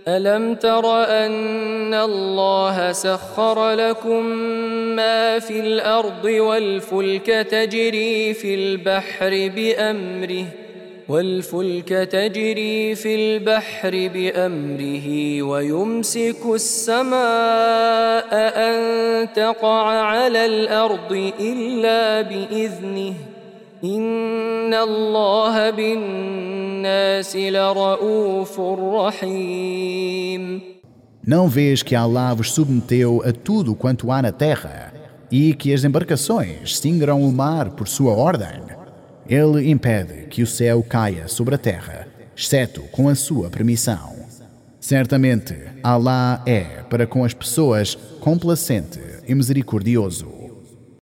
ألم تر أن الله سخر لكم ما في الأرض والفلك تجري في البحر بأمره ويمسك السماء أن تقع على الأرض إلا بإذنه إن الله بالناس لرؤوف رحيم. Não vês que Allah vos submeteu a tudo quanto há na terra e que as embarcações singram o mar por sua ordem? Ele impede que o céu caia sobre a terra, exceto com a sua permissão. Certamente, Allah é, para com as pessoas, complacente e misericordioso.